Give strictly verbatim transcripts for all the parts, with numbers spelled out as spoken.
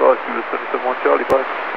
Charlie, Kilo seventy-seven one Charlie, bye.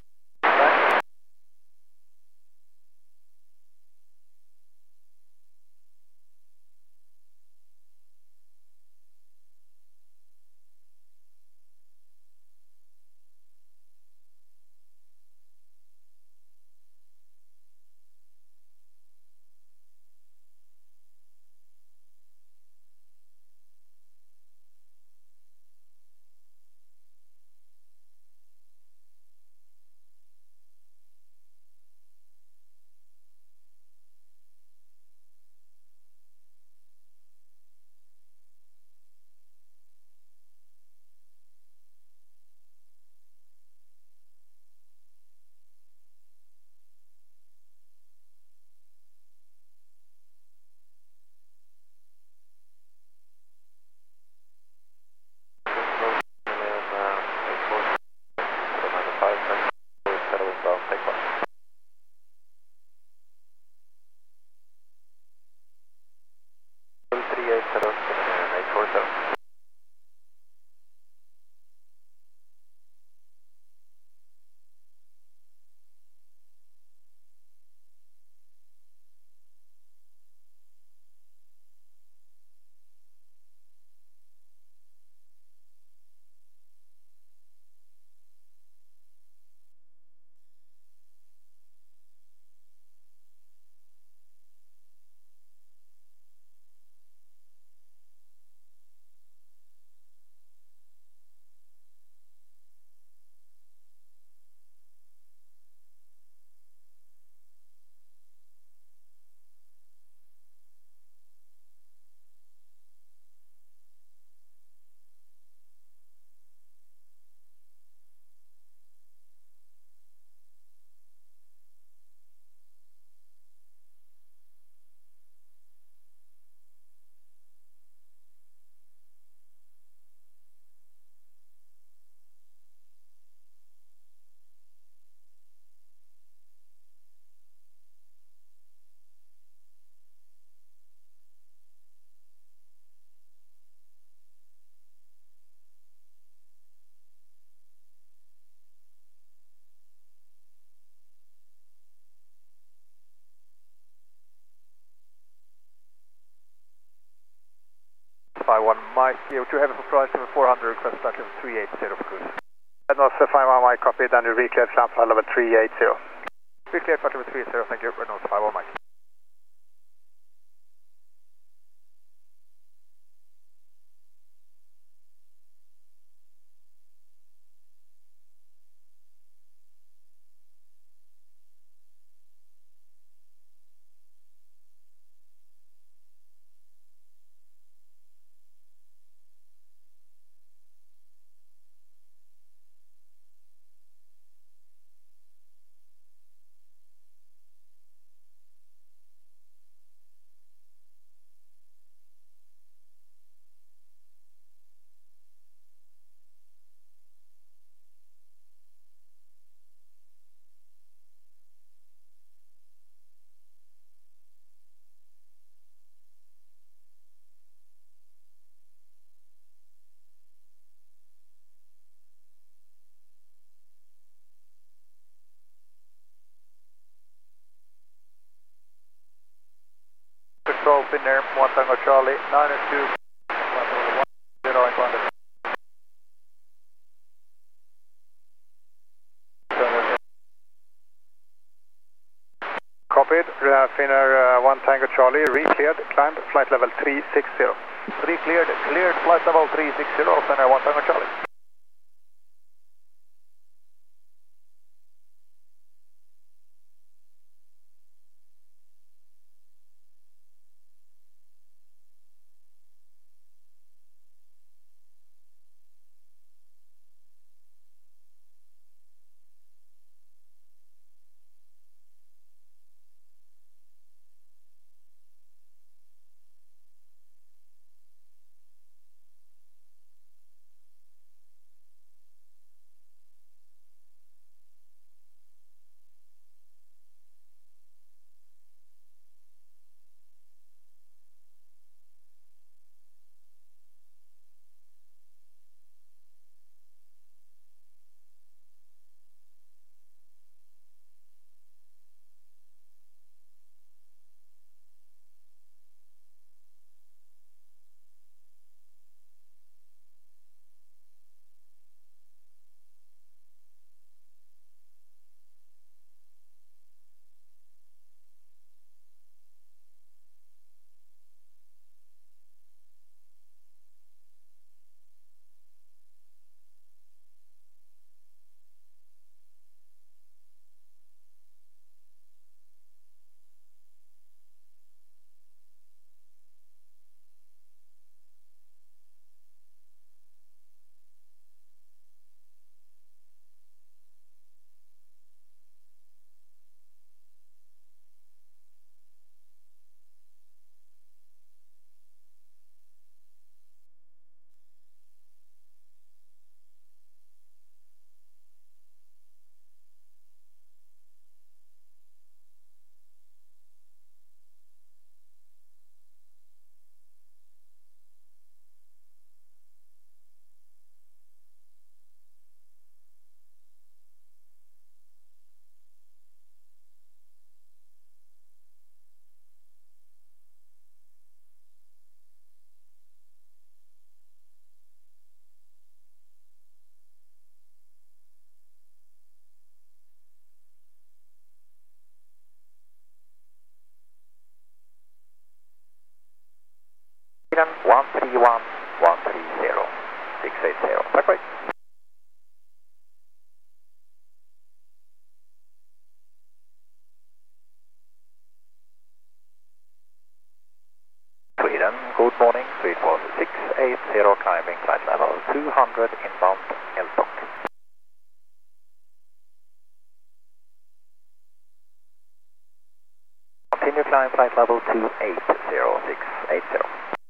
five one Mike, you two heavy for price seven four hundred, request flight level three eight zero for cruise. That was uh, five one Mike, copy, then you recleared flight level three eight zero. Recleared flight level three eight zero, thank you, Renault five one Mike. Control Finnair, one Tango Charlie, nine two, one zero in contact. Copied, uh, Finnair uh, one Tango Charlie, re-cleared, climbed, flight level three six zero. Re-cleared, cleared, flight level three six zero, Finnair one Tango Charlie. climbing flight level two hundred inbound Eltok. Continue climb flight level two eight zero six eight zero.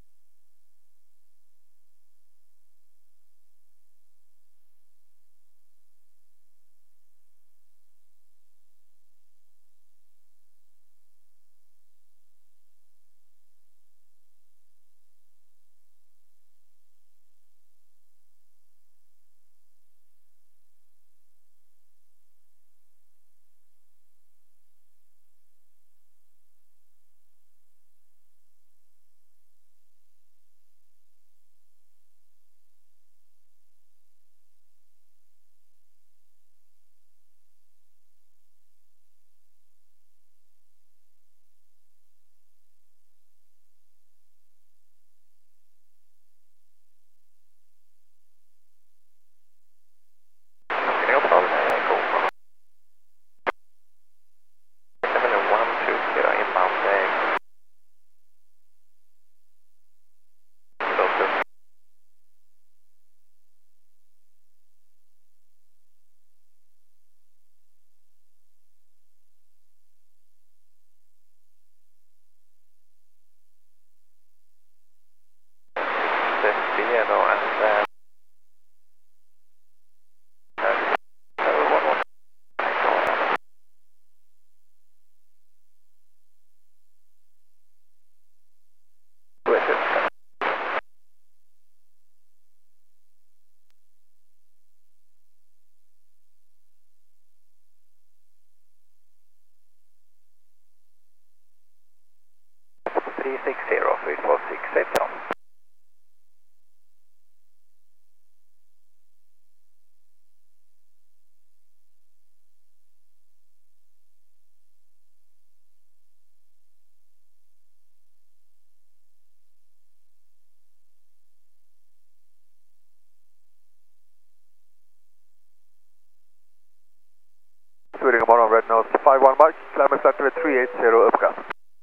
three six zero, three four six eight zero. Sweden, good morning, Red Nose five one Mike, climb flight level three eight zero, uppgång.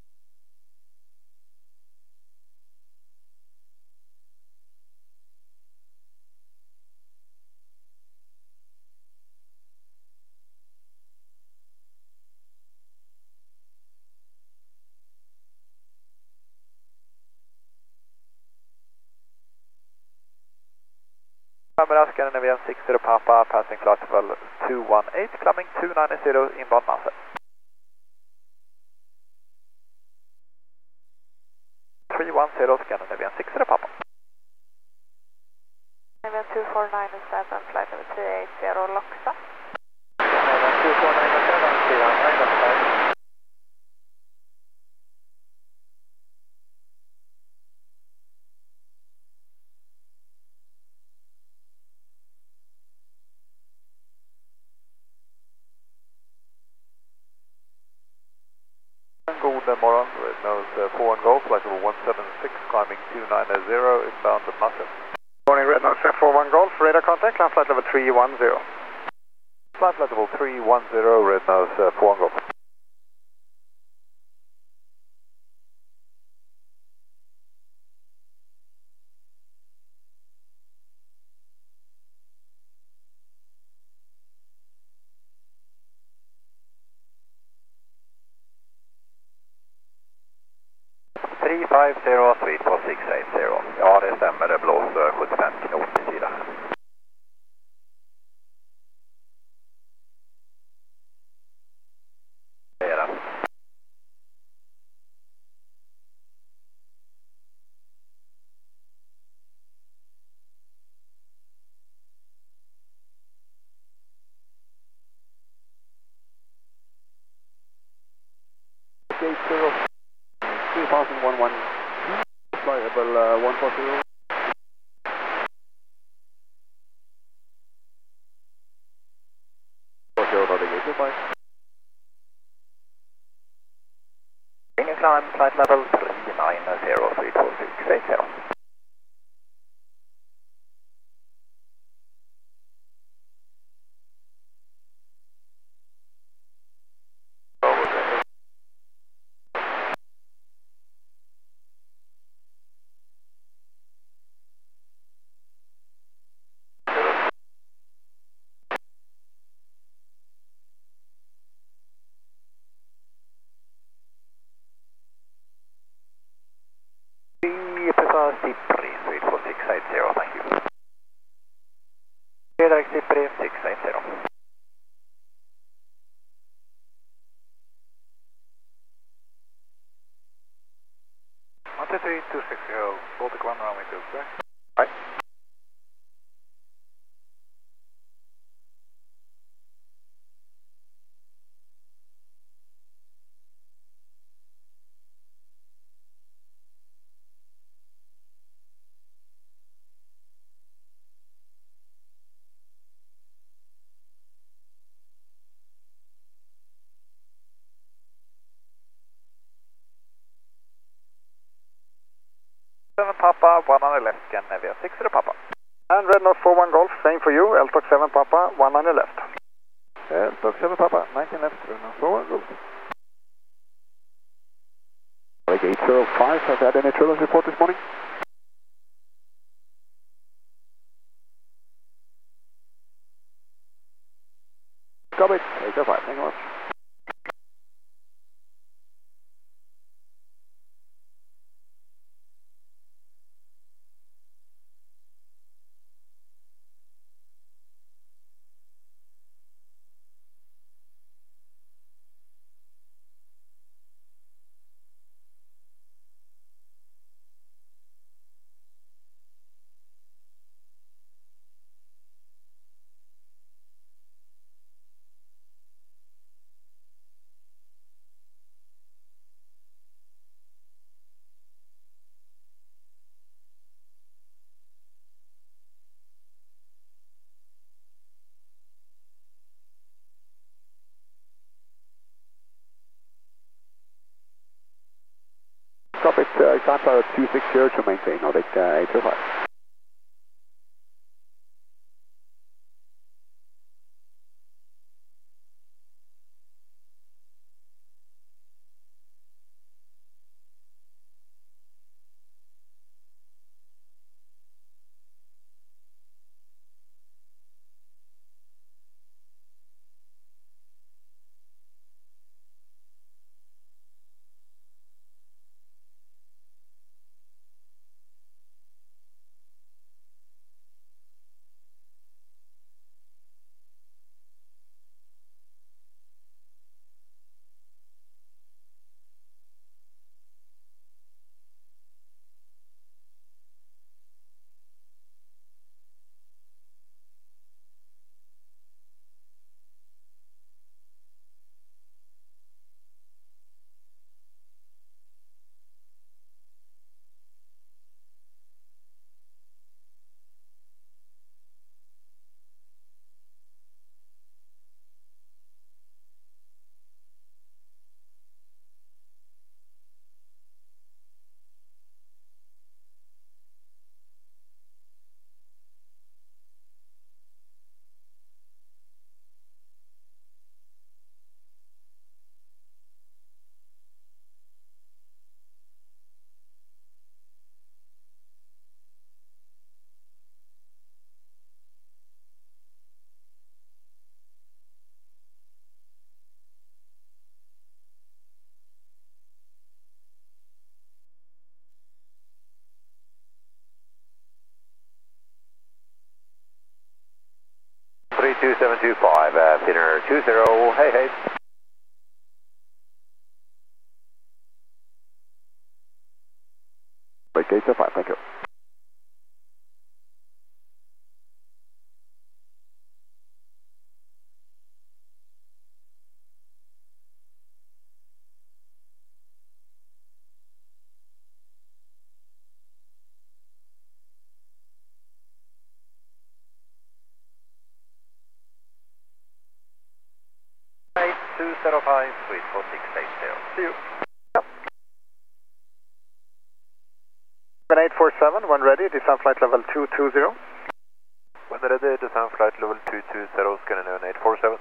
Camera Scandinavian six zero Papa, passing flight level two one eight, climbing two nine zero, inbound master. three one zero Scandinavian six zero Papa. Scandinavian two four nine seven, flight level three eight zero, Loksa. Scandinavian two four nine seven, three one nine five. God morgon, Red Nose four one Golf, flight level one seven six, climbing two nine zero, inbound Massive. Morning, Red Nose four one Golf, radar contact, climb flight level three one zero. Flight level three one zero, Red Nose four one Golf. three five zero, three four six eight zero. Ja, det stämmer. Det blåser sjuttiofem knop i sidan. Det är det. eight zero, two thousand one one, flight level uh, one four zero. Ingen climb, flight level three nine zero, three four six eight zero. redirect Zippery six eight zero. one two three two six zero, Baltic one runway two, sir. Right. seven Papa, one on the left, Scandinavia six zero Papa. And Red North four one Golf, same for you, L T O C seven Papa, one on your left. L T O C seven Papa, nineteen left, Red North four one Golf. eight zero five, have you had any turbulence report this morning? Copy, eight zero five, thank you much. Copy, uh, Santa two six zero to maintain, Nordic uh, eight zero five. three two seven two five, uh, Finner two zero, hey hey. Break eight zero five, thank you. eight two zero five, sweet for six eight zero. See you. eight four seven, when ready, descend flight level two two zero. When ready, descend flight level two two zero, Scandinavian eight four seven.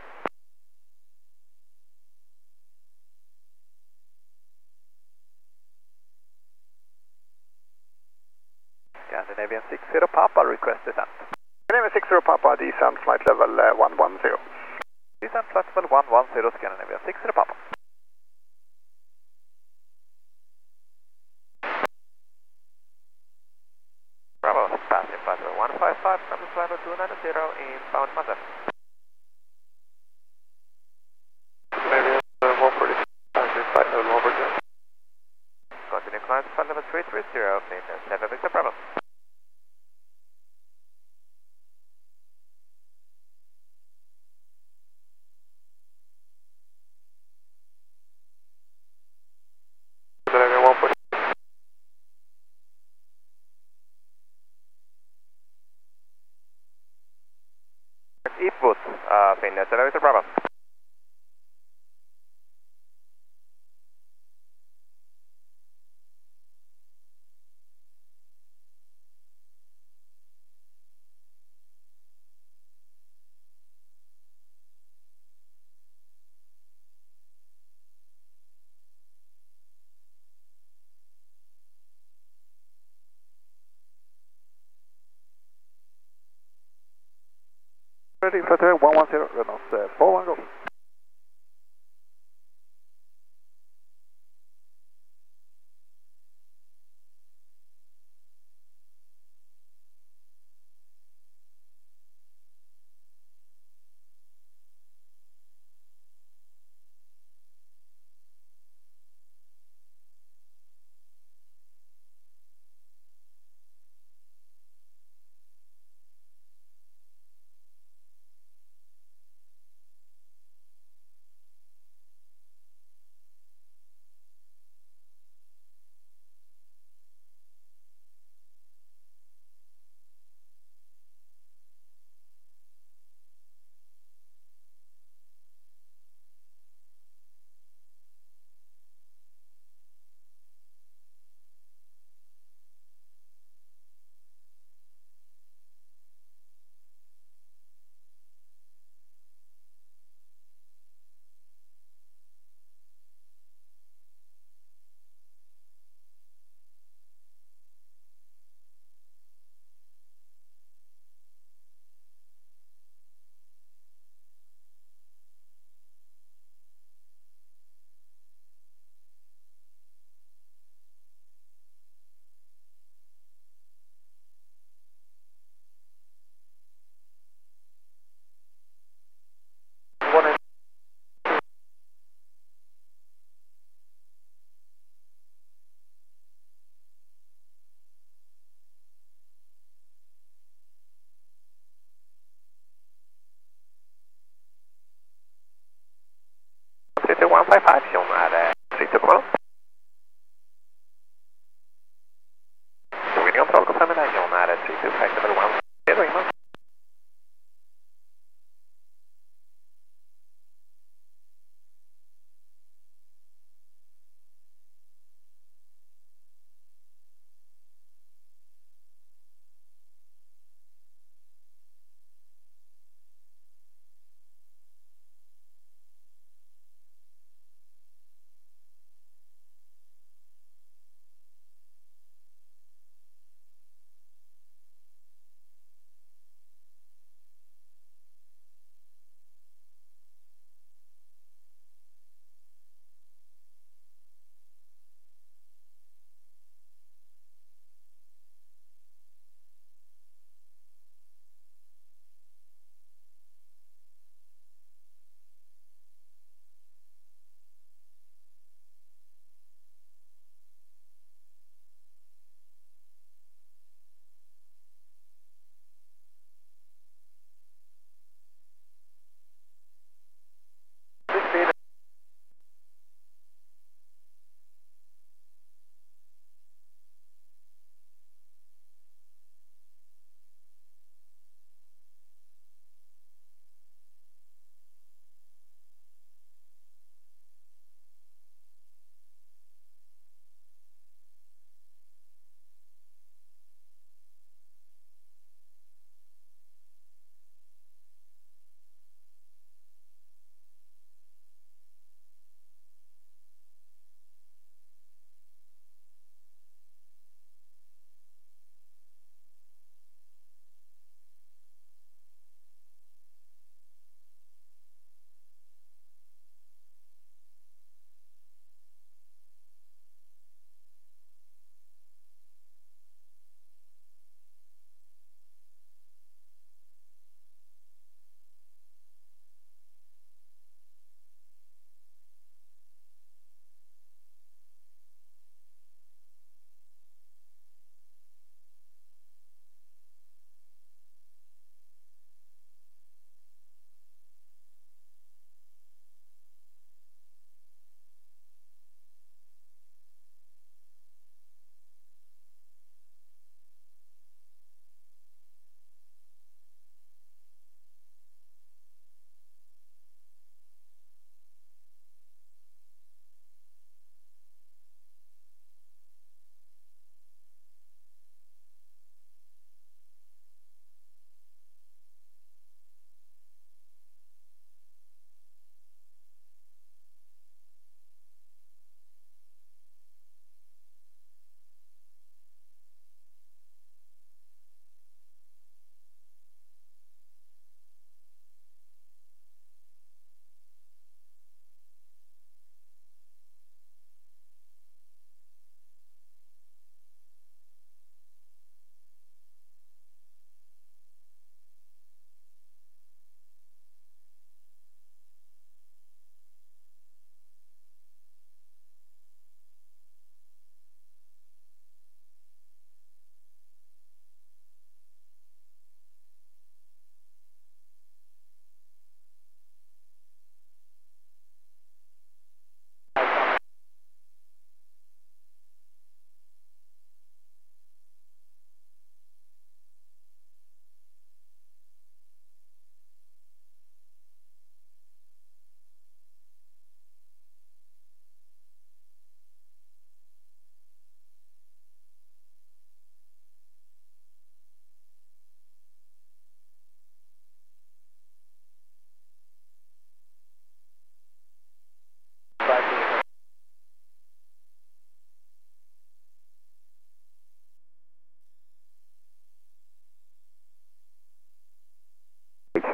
Scandinavian six zero Papa, request descent. Scandinavian six zero Papa, descend flight level uh, one one zero. Descent flight level one one zero, Scandinavian six zero Papa. Bravo, passing flight level one five five, number flight level two nine zero, inbound level three three zero, maintenance seven Victor Bravo. Eastwood, uh, maintenance seven Victor Bravo. Ready for one one zero, Renault uh, four one Golf. three two one five five, John är three two one. Rovning kontroll, confirm med John är three two five level one zero innan.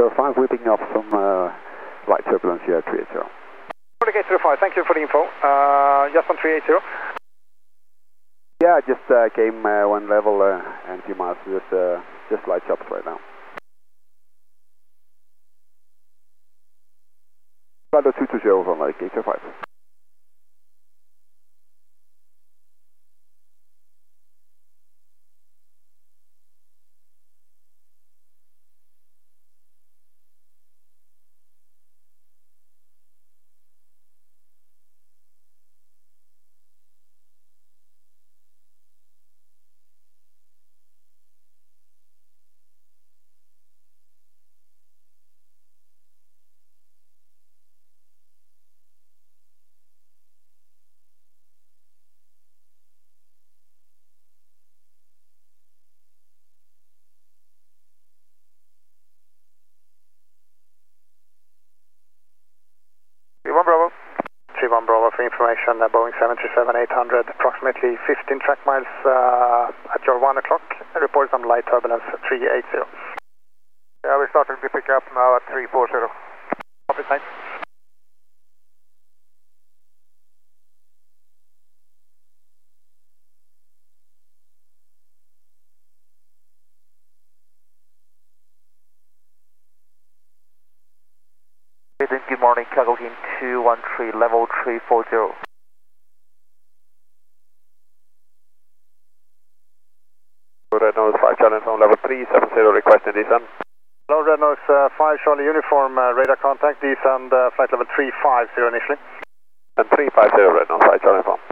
zero five, we're picking up some uh, light turbulence here at three eighty. Nordic eight zero five, thank you for the info. Uh, just on three eighty. Yeah, I just uh, came uh, one level uh, and a few miles, just, uh, just light chops right now. Flight two two zero from Nordic eight zero five. three one Bravo. three one Bravo for information, uh, Boeing seven three seven eight hundred, approximately fifteen track miles uh, at your one o'clock, report some light turbulence three eighty. Yeah, we're starting to pick up now at three forty. Copy, thanks. Good morning, Cargo Team two one three, level three forty. Red Nose five Charlie from level three seven zero, requesting descent. Hello, Red Nose uh, five Charlie uniform, uh, radar contact, descend uh, flight level three five zero initially. And three five zero, Red Nose five Charlie from.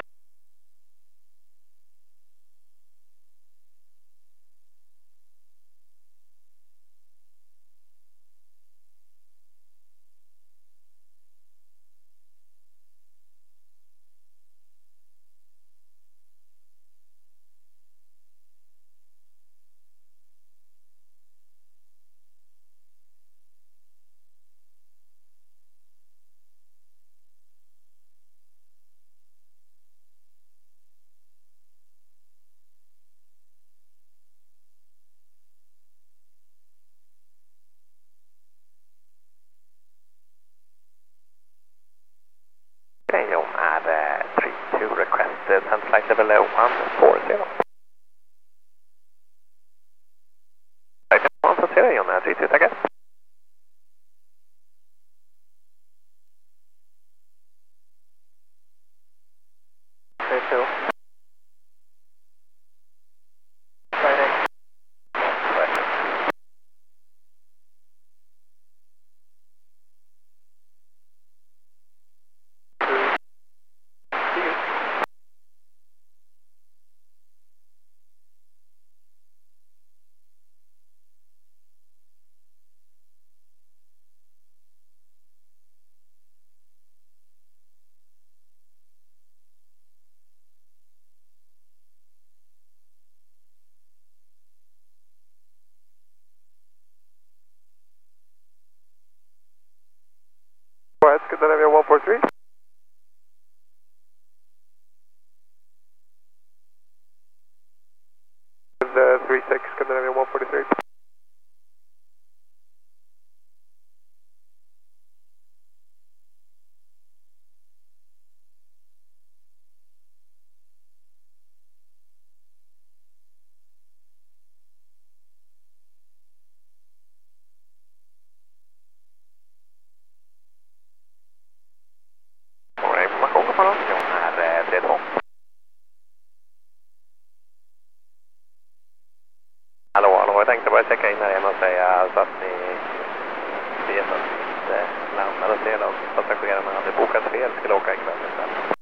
John är three two requested, and flight level one forty. Flight level one forty, John är three two, tackar. three two. Go ahead, Scandinavia one four three. And uh, three six, Scandinavia one forty-three. Hallå, hallå, jag tänkte bara checka in här igen och säga så att ni vet att det landade sedan passagerarna hade bokat fel skulle åka ikväll istället.